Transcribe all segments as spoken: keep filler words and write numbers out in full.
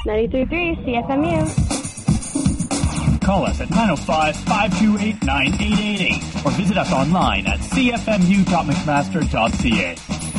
ninety-three point three C F M U. Call us at nine oh five, five two eight, nine eight eight eight or visit us online at c f m u dot mcmaster dot c a.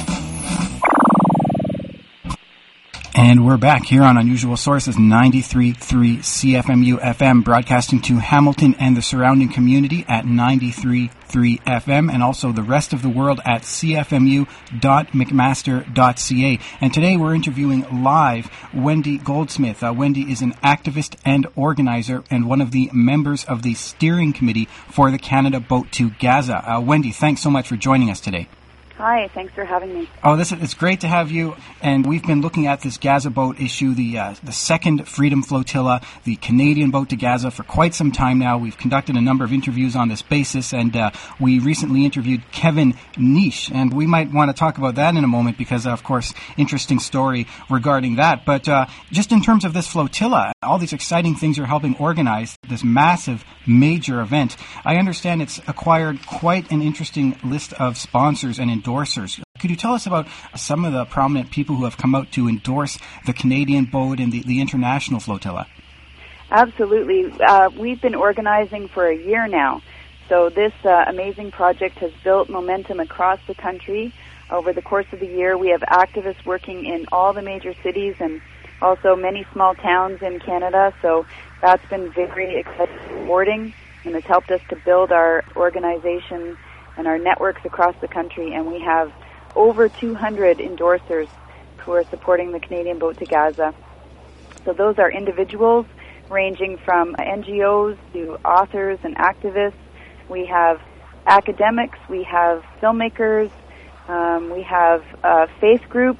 And we're back here on Unusual Sources, ninety-three point three C F M U F M, broadcasting to Hamilton and the surrounding community at ninety-three point three F M, and also the rest of the world at c f m u dot mcmaster dot c a. And today we're interviewing live Wendy Goldsmith. Uh, Wendy is an activist and organizer and one of the members of the steering committee for the Canada Boat to Gaza. Uh, Wendy, thanks so much for joining us today. Hi, thanks for having me. Oh, this is, it's great to have you. And we've been looking at this Gaza boat issue, the uh, the second Freedom Flotilla, the Canadian boat to Gaza, for quite some time now. We've conducted a number of interviews on this basis, and uh, we recently interviewed Kevin Nish, and we might want to talk about that in a moment because, of course, interesting story regarding that. But uh, just in terms of this flotilla, all these exciting things you're helping organize, this massive, major event, I understand it's acquired quite an interesting list of sponsors and endorsers. Could you tell us about some of the prominent people who have come out to endorse the Canadian boat and the, the international flotilla? Absolutely. Uh, we've been organizing for a year now. So this uh, amazing project has built momentum across the country. Over the course of the year, we have activists working in all the major cities and also many small towns in Canada. So that's been very exciting and rewarding, and it's helped us to build our organization and our networks across the country, and we have over two hundred endorsers who are supporting the Canadian Boat to Gaza. So those are individuals ranging from N G Os to authors and activists. We have academics, we have filmmakers, um, we have uh, faith groups.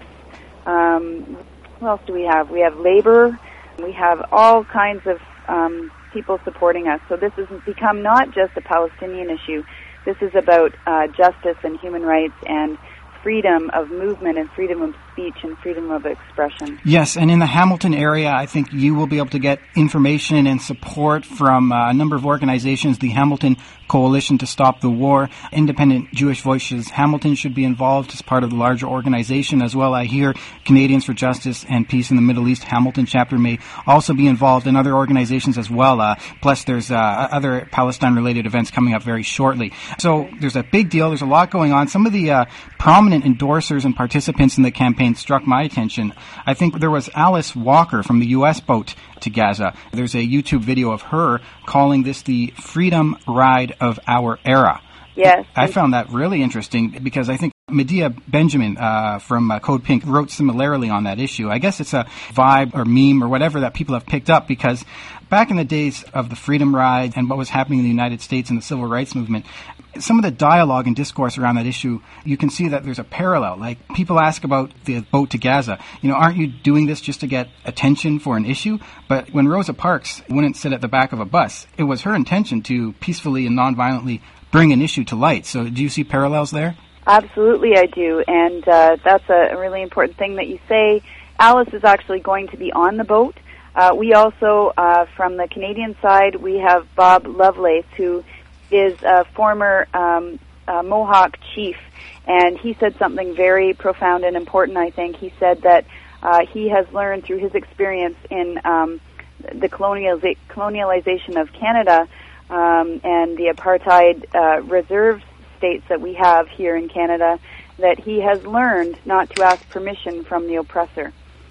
Um, what else do we have? We have labor. We have all kinds of um, people supporting us. So this has become not just a Palestinian issue. This is about uh, justice and human rights and freedom of movement and freedom of speech and freedom of expression. Yes, and in the Hamilton area, I think you will be able to get information and support from uh, a number of organizations. The Hamilton Coalition to Stop the War, Independent Jewish Voices Hamilton should be involved as part of the larger organization as well. I hear Canadians for Justice and Peace in the Middle East Hamilton chapter may also be involved, in other organizations as well. Uh, plus, there's uh, other Palestine-related events coming up very shortly. So there's a big deal. There's a lot going on. Some of the uh, prominent endorsers and participants in the campaign struck my attention. I think there was Alice Walker from the U S Boat to Gaza. There's a YouTube video of her calling this the Freedom Ride of Our Era. Yes. I found that really interesting because I think Medea Benjamin uh, from uh, Code Pink wrote similarly on that issue. I guess it's a vibe or meme or whatever that people have picked up because back in the days of the Freedom Ride and what was happening in the United States and the Civil Rights Movement, some of the dialogue and discourse around that issue, you can see that there's a parallel. Like, people ask about the boat to Gaza. You know, aren't you doing this just to get attention for an issue? But when Rosa Parks wouldn't sit at the back of a bus, it was her intention to peacefully and nonviolently bring an issue to light. So do you see parallels there? Absolutely, I do. And uh, that's a really important thing that you say. Alice is actually going to be on the boat. Uh, we also, uh, from the Canadian side, we have Bob Lovelace, who is a former um, uh, Mohawk chief, and he said something very profound and important, I think. He said that uh, he has learned through his experience in um, the colonializa- colonialization of Canada um, and the apartheid uh, reserve states that we have here in Canada, that he has learned not to ask permission from the oppressor.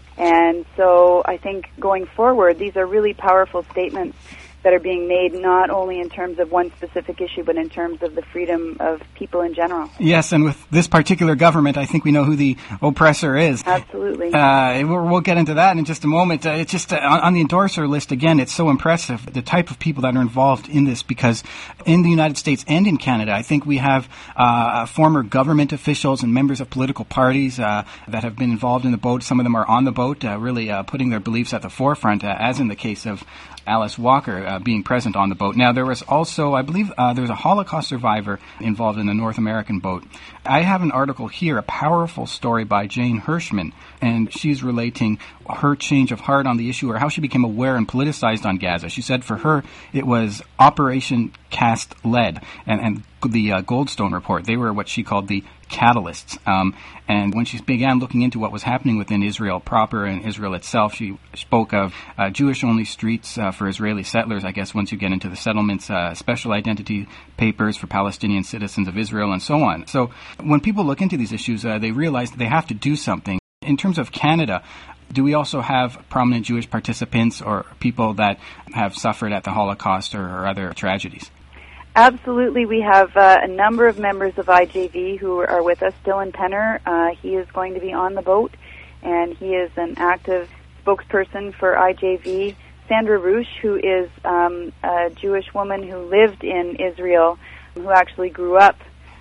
And so I think going forward, these are really powerful statements that are being made not only in terms of one specific issue, but in terms of the freedom of people in general. Yes, and with this particular government, I think we know who the oppressor is. Absolutely. Uh, we'll, we'll get into that in just a moment. Uh, it's just uh, on, on the endorser list, again, it's so impressive, the type of people that are involved in this, because in the United States and in Canada, I think we have uh, former government officials and members of political parties uh, that have been involved in the boat. Some of them are on the boat, uh, really uh, putting their beliefs at the forefront, uh, as in the case of Alice Walker uh, being present on the boat. Now, there was also, I believe, uh, there was a Holocaust survivor involved in the North American boat. I have an article here, a powerful story by Jane Hirschman, and she's relating her change of heart on the issue, or how she became aware and politicized on Gaza. She said for her, it was Operation Cast Lead and, and the uh, Goldstone Report. They were what she called the catalysts. Um, and when she began looking into what was happening within Israel proper and Israel itself, she spoke of uh, Jewish-only streets uh, for Israeli settlers, I guess once you get into the settlements, uh, special identity papers for Palestinian citizens of Israel, and so on. So when people look into these issues, uh, they realize that they have to do something. In terms of Canada, do we also have prominent Jewish participants or people that have suffered at the Holocaust or, or other tragedies? Absolutely. We have uh, a number of members of I J V who are with us. Dylan Penner, uh, he is going to be on the boat, and he is an active spokesperson for I J V. Sandra Rush, who is um, a Jewish woman who lived in Israel, who actually grew up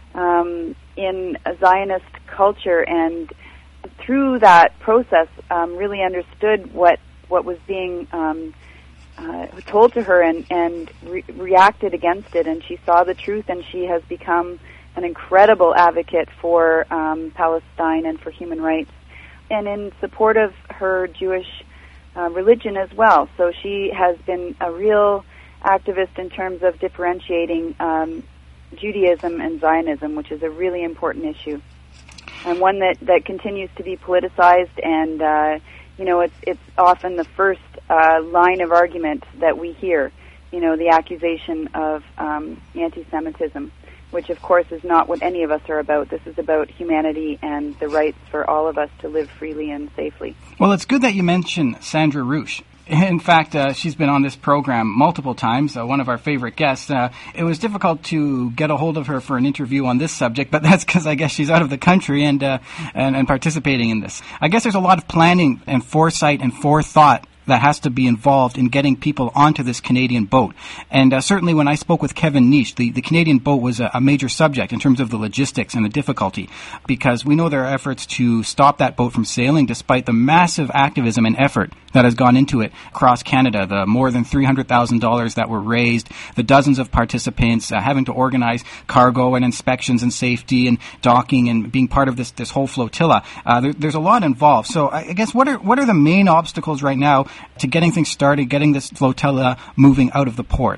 um, in a Zionist culture, and through that process um, really understood what, what was being um, Uh, told to her and, and re- reacted against it, and she saw the truth, and she has become an incredible advocate for um, Palestine and for human rights, and in support of her Jewish uh, religion as well. So she has been a real activist in terms of differentiating um, Judaism and Zionism, which is a really important issue, and one that, that continues to be politicized, and uh, you know, it's it's often the first uh, line of argument that we hear, you know, the accusation of um, anti-Semitism, which of course is not what any of us are about. This is about humanity and the rights for all of us to live freely and safely. Well, it's good that you mentioned Sandra Rush. In fact, uh, she's been on this program multiple times, uh, one of our favorite guests. Uh, it was difficult to get a hold of her for an interview on this subject, but that's because I guess she's out of the country and, uh, and and participating in this. I guess there's a lot of planning and foresight and forethought that has to be involved in getting people onto this Canadian boat. And uh, certainly when I spoke with Kevin Nish, the, the Canadian boat was a, a major subject in terms of the logistics and the difficulty, because we know there are efforts to stop that boat from sailing despite the massive activism and effort that has gone into it across Canada, the more than three hundred thousand dollars that were raised, the dozens of participants uh, having to organize cargo and inspections and safety and docking and being part of this, this whole flotilla. Uh, there, there's a lot involved. So I, I guess what are what are the main obstacles right now to getting things started, getting this flotilla moving out of the port?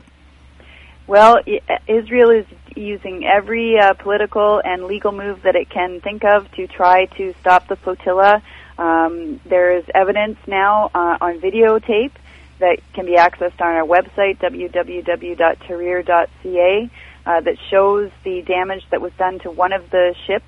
Well, Israel is using every uh, political and legal move that it can think of to try to stop the flotilla. Um, there is evidence now uh, on videotape that can be accessed on our website, w w w dot tahrir dot c a, uh, that shows the damage that was done to one of the ships,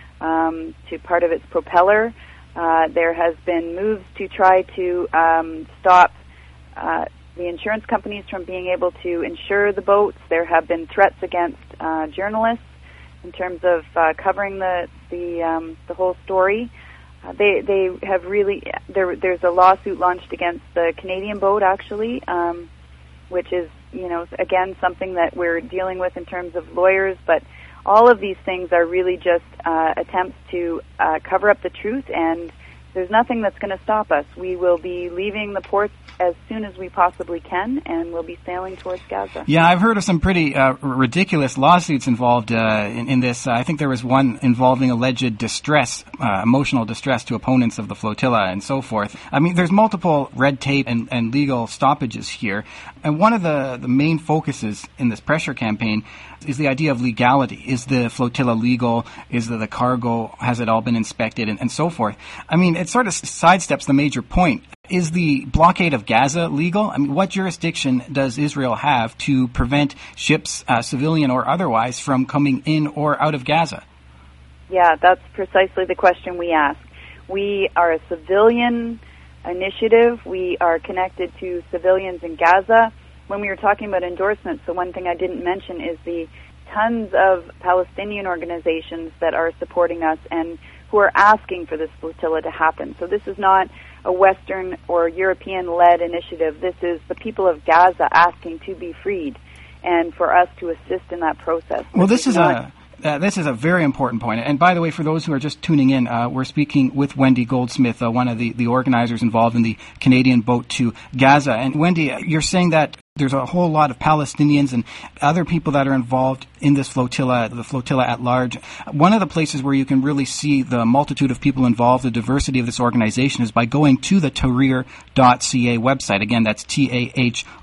um, to part of its propeller. Uh, there has been moves to try to um, stop uh, the insurance companies from being able to insure the boats. There have been threats against uh, journalists in terms of uh, covering the the, um, the whole story. Uh, they they have really there. There's a lawsuit launched against the Canadian boat, actually, um, which is you know again something that we're dealing with in terms of lawyers, but. All of these things are really just uh, attempts to uh, cover up the truth, and there's nothing that's going to stop us. We will be leaving the ports as soon as we possibly can, and we'll be sailing towards Gaza. Yeah, I've heard of some pretty uh, ridiculous lawsuits involved uh, in, in this. Uh, I think there was one involving alleged distress, uh, emotional distress to opponents of the flotilla and so forth. I mean, there's multiple red tape and, and legal stoppages here. And one of the, the main focuses in this pressure campaign is the idea of legality. Is the flotilla legal? Is the, the cargo, has it all been inspected, and, and so forth? I mean, it sort of sidesteps the major point. Is the blockade of Gaza legal? I mean, what jurisdiction does Israel have to prevent ships, uh, civilian or otherwise, from coming in or out of Gaza? Yeah, that's precisely the question we ask. We are a civilian initiative. We are connected to civilians in Gaza. When we were talking about endorsements, the one thing I didn't mention is the tons of Palestinian organizations that are supporting us and who are asking for this flotilla to happen. So this is not a Western or European-led initiative. This is the people of Gaza asking to be freed and for us to assist in that process. Well, this is a... Uh, this is a very important point. And by the way, for those who are just tuning in, uh, we're speaking with Wendy Goldsmith, uh, one of the, the organizers involved in the Canadian boat to Gaza. And Wendy, you're saying that there's a whole lot of Palestinians and other people that are involved in this flotilla, the flotilla at large. One of the places where you can really see the multitude of people involved, the diversity of this organization, is by going to the tahrir dot c a website. Again, that's T A H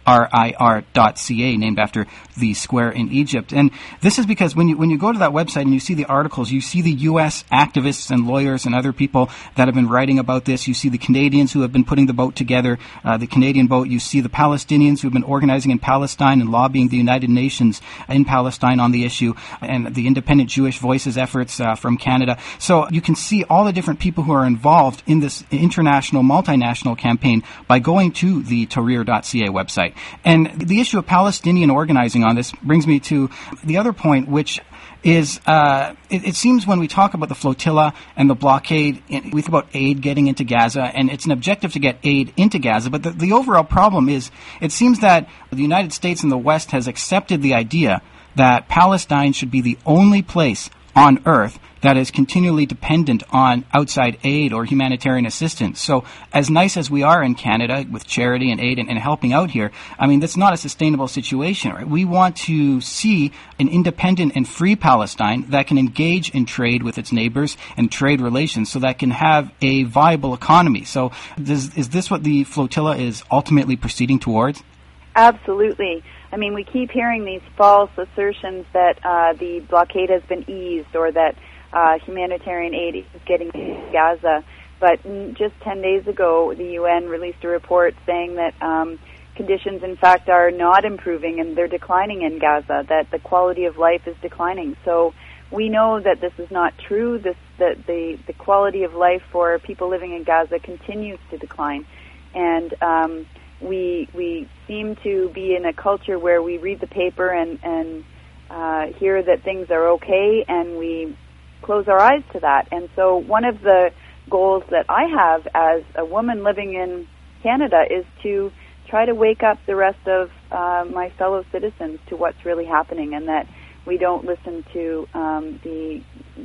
R I R dot C A, named after the square in Egypt. And this is because when you when you go to that website and you see the articles, you see the U S activists and lawyers and other people that have been writing about this. You see the Canadians who have been putting the boat together, uh, the Canadian boat. You see the Palestinians who have been organizing in Palestine and lobbying the United Nations in Palestine on the issue, and the Independent Jewish Voices efforts uh, from Canada. So you can see all the different people who are involved in this international, multinational campaign by going to the Tahrir dot C A website. And the issue of Palestinian organizing on this brings me to the other point, which is uh, it, it seems when we talk about the flotilla and the blockade, we think about aid getting into Gaza, and it's an objective to get aid into Gaza. But the, the overall problem is it seems that the United States and the West has accepted the idea that Palestine should be the only place on earth that is continually dependent on outside aid or humanitarian assistance. So as nice as we are in Canada with charity and aid and, and helping out here, I mean, that's not a sustainable situation, right? We want to see an independent and free Palestine that can engage in trade with its neighbors and trade relations so that can have a viable economy. So does, is this what the flotilla is ultimately proceeding towards? Absolutely. I mean, we keep hearing these false assertions that uh, the blockade has been eased or that uh, humanitarian aid is getting to Gaza. But just ten days ago, the U N released a report saying that um, conditions, in fact, are not improving and they're declining in Gaza, that the quality of life is declining. So we know that this is not true, this, that the, the quality of life for people living in Gaza continues to decline. And um, we we seem to be in a culture where we read the paper and, and uh, hear that things are okay, and we close our eyes to that. And so one of the goals that I have as a woman living in Canada is to try to wake up the rest of uh, my fellow citizens to what's really happening, and that we don't listen to um, the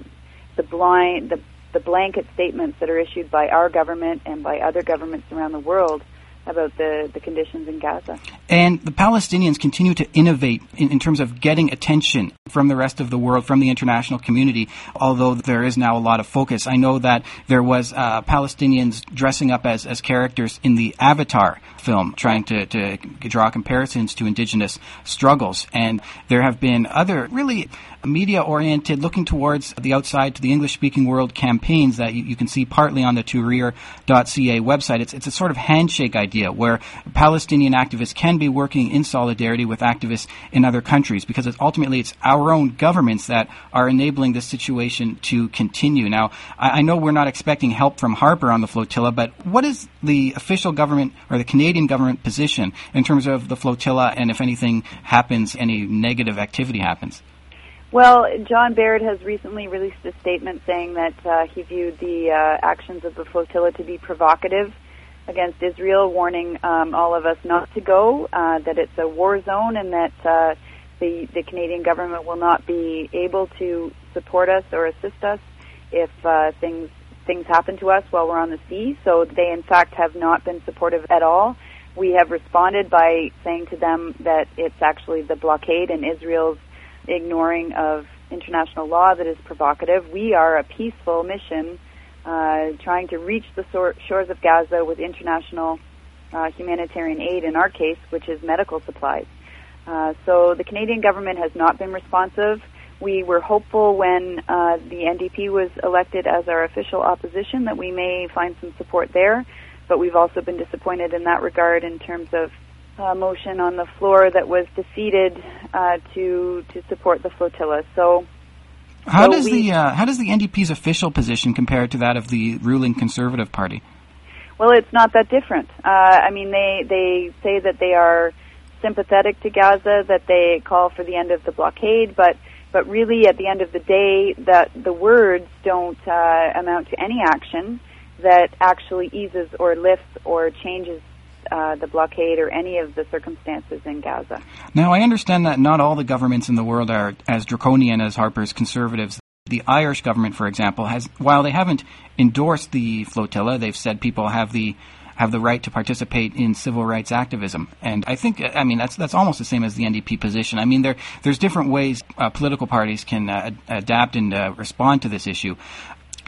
the blind the, the blanket statements that are issued by our government and by other governments around the world about the, the conditions in Gaza. And the Palestinians continue to innovate in, in terms of getting attention from the rest of the world, from the international community, although there is now a lot of focus. I know that there was uh, Palestinians dressing up as, as characters in the Avatar film, trying to, to draw comparisons to indigenous struggles. And there have been other really media-oriented, looking towards the outside to the English-speaking world campaigns that you, you can see partly on the Tahrir dot C A website. It's, it's a sort of handshake idea where Palestinian activists can be working in solidarity with activists in other countries, because it's ultimately it's our own governments that are enabling this situation to continue. Now, I, I know we're not expecting help from Harper on the flotilla, but what is the official government or the Canadian government position in terms of the flotilla, and if anything happens, any negative activity happens? Well, John Baird has recently released a statement saying that uh, he viewed the uh, actions of the flotilla to be provocative against Israel, warning um, all of us not to go, uh, that it's a war zone, and that uh, the, the Canadian government will not be able to support us or assist us if uh, things things happen to us while we're on the sea. So they, in fact, have not been supportive at all. We have responded by saying to them that it's actually the blockade and Israel's ignoring of international law that is provocative. We are a peaceful mission uh, trying to reach the sor- shores of Gaza with international uh, humanitarian aid, in our case, which is medical supplies. Uh, so the Canadian government has not been responsive. We were hopeful when uh, the N D P was elected as our official opposition that we may find some support there, but we've also been disappointed in that regard in terms of Uh, motion on the floor that was defeated uh, to to support the flotilla. So, how so does we, the uh, how does the N D P's official position compare to that of the ruling Conservative Party? Well, it's not that different. Uh, I mean, they they say that they are sympathetic to Gaza, that they call for the end of the blockade, but but really, at the end of the day, that the words don't uh, amount to any action that actually eases or lifts or changes Uh, the blockade or any of the circumstances in Gaza. Now, I understand that not all the governments in the world are as draconian as Harper's Conservatives. The Irish government, for example, has, while they haven't endorsed the flotilla, they've said people have the have the right to participate in civil rights activism. And I think, I mean, that's that's almost the same as the N D P position. I mean, there there's different ways uh, political parties can uh, adapt and uh, respond to this issue.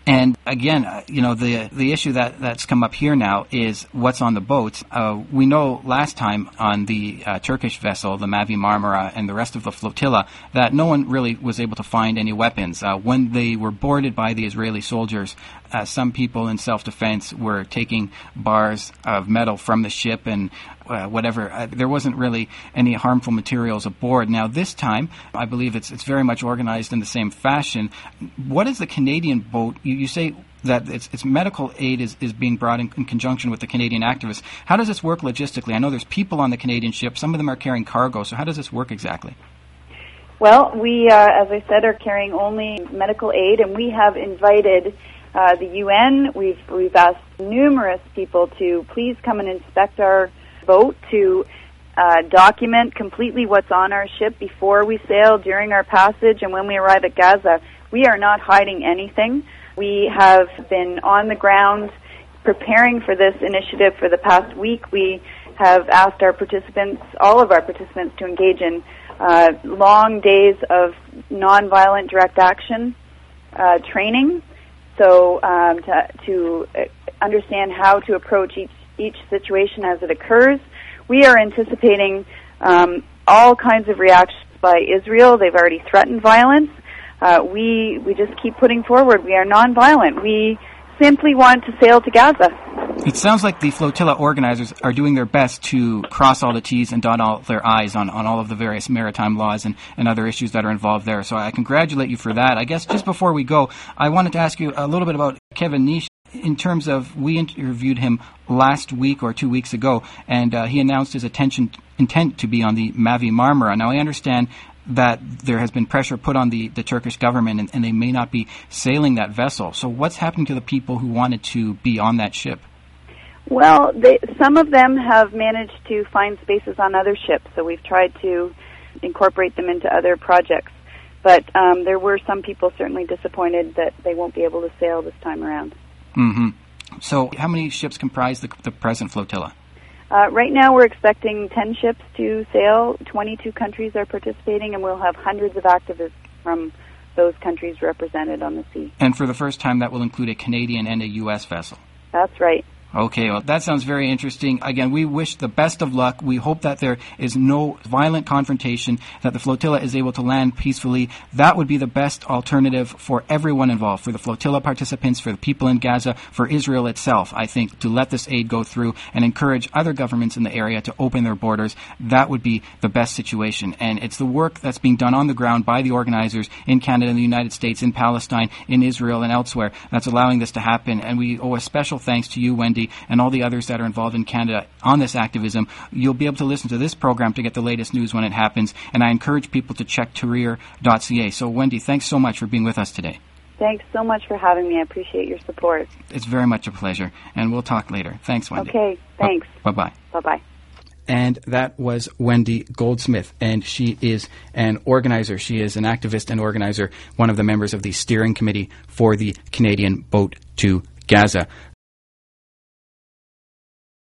And again, uh, you know, the the issue that, that's come up here now is what's on the boats. Uh, we know last time on the uh, Turkish vessel, the Mavi Marmara, and the rest of the flotilla, that no one really was able to find any weapons. Uh, when they were boarded by the Israeli soldiers, uh, some people in self-defense were taking bars of metal from the ship and uh, whatever. Uh, there wasn't really any harmful materials aboard. Now, this time, I believe it's it's very much organized in the same fashion. What is the Canadian boat? You, you say that it's, it's medical aid is, is being brought in, in conjunction with the Canadian activists. How does this work logistically? I know there's people on the Canadian ship. Some of them are carrying cargo. So how does this work exactly? Well, we, uh, as I said, are carrying only medical aid, and we have invited uh, the U N. We've we've asked numerous people to please come and inspect our boat, to uh, document completely what's on our ship before we sail, during our passage, and when we arrive at Gaza. We are not hiding anything. We have been on the ground preparing for this initiative for the past week. We have asked our participants, all of our participants, to engage in uh, long days of nonviolent direct action uh, training, so um, to, to understand how to approach each, each situation as it occurs. We are anticipating um, all kinds of reactions by Israel. They've already threatened violence. Uh, we we just keep putting forward. We are nonviolent. We simply want to sail to Gaza. It sounds like the flotilla organizers are doing their best to cross all the T's and dot all their I's on, on all of the various maritime laws and, and other issues that are involved there. So I congratulate you for that. I guess just before we go, I wanted to ask you a little bit about Kevin Nish. In terms of, we interviewed him last week or two weeks ago, and uh, he announced his attention, intent to be on the Mavi Marmara. Now, I understand that there has been pressure put on the, the Turkish government, and, and they may not be sailing that vessel. So what's happening to the people who wanted to be on that ship? Well, they, some of them have managed to find spaces on other ships, so we've tried to incorporate them into other projects. But um, there were some people certainly disappointed that they won't be able to sail this time around. Mm-hmm. So how many ships comprise the, the present flotilla? Uh, right now we're expecting ten ships to sail. twenty-two countries are participating, and we'll have hundreds of activists from those countries represented on the sea. And for the first time, that will include a Canadian and a U S vessel. That's right. Okay, well, that sounds very interesting. Again, we wish the best of luck. We hope that there is no violent confrontation, that the flotilla is able to land peacefully. That would be the best alternative for everyone involved, for the flotilla participants, for the people in Gaza, for Israel itself, I think, to let this aid go through and encourage other governments in the area to open their borders. That would be the best situation. And it's the work that's being done on the ground by the organizers in Canada, in the United States, in Palestine, in Israel, and elsewhere that's allowing this to happen. And we owe a special thanks to you, Wendy, and all the others that are involved in Canada on this activism. You'll be able to listen to this program to get the latest news when it happens, and I encourage people to check tahrir dot c a. So, Wendy, thanks so much for being with us today. Thanks so much for having me. I appreciate your support. It's very much a pleasure, and we'll talk later. Thanks, Wendy. Okay, thanks. B- bye-bye. Bye-bye. And that was Wendy Goldsmith, and she is an organizer. She is an activist and organizer, one of the members of the steering committee for the Canadian Boat to Gaza.